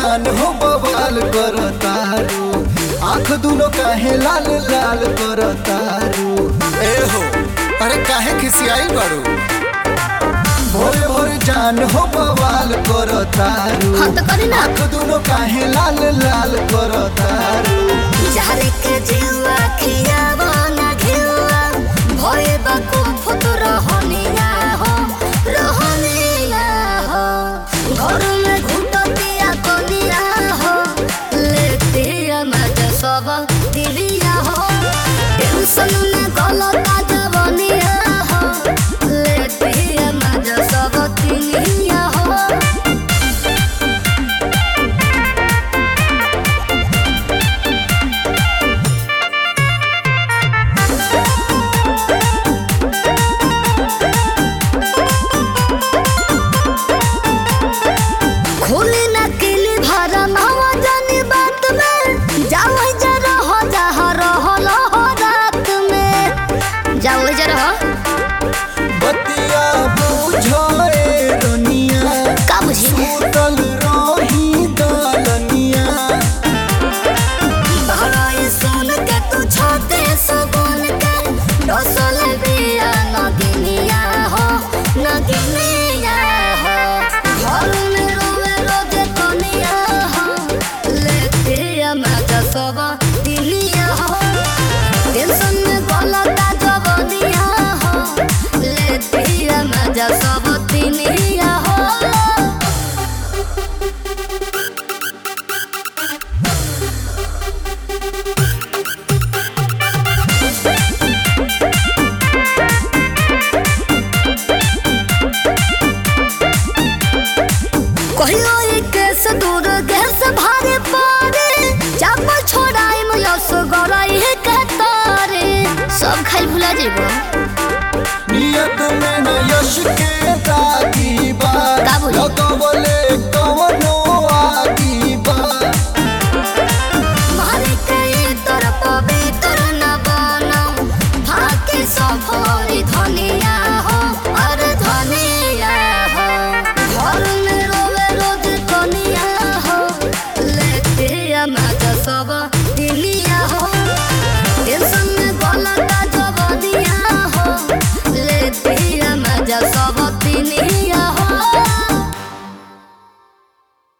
जान हो बवाल करतारू, आँख दुनो काहे लाल लाल करतारू। ए हो अरे काहे खिसियाइल बाड़ू? भोरे भोरे जान हो बवाल करतारू, हाँ तो करी ना। आँख दुनो काहे लाल लाल करतारू। जारे के जीवा खियावा ना घिवा भोए बाको फुतुर होनिया हो रोहनिया हो। घर में घुटतिया कोनिया हो लेतिया मत सब दिलिया हो। टेंशन में गलता जवनिया हो लेतिया मत सब दिलिया हो। खोली ना किली भरा नवा जानी बात में जाओ जरा हो जहा रहो हो रात में जाओ जरा हो। बतिया बुझे रनिया का बुझी सुतल रही दलनिया। बहराई सुन के तू छोटे सुगुन के डोसल बिया नगिनिया हो नगिनिया हो। घर में रोवे रोजे कोनिया हो लेते मजा सब दिलिया हो। टेंशन में गलता जवनिया हो लेते मजा सब दिलिया हो। कहियो केस दूर गैस भारे पारे चाप छोड़ाई में यस गराई है कतारे सब खाई भुला जेबो।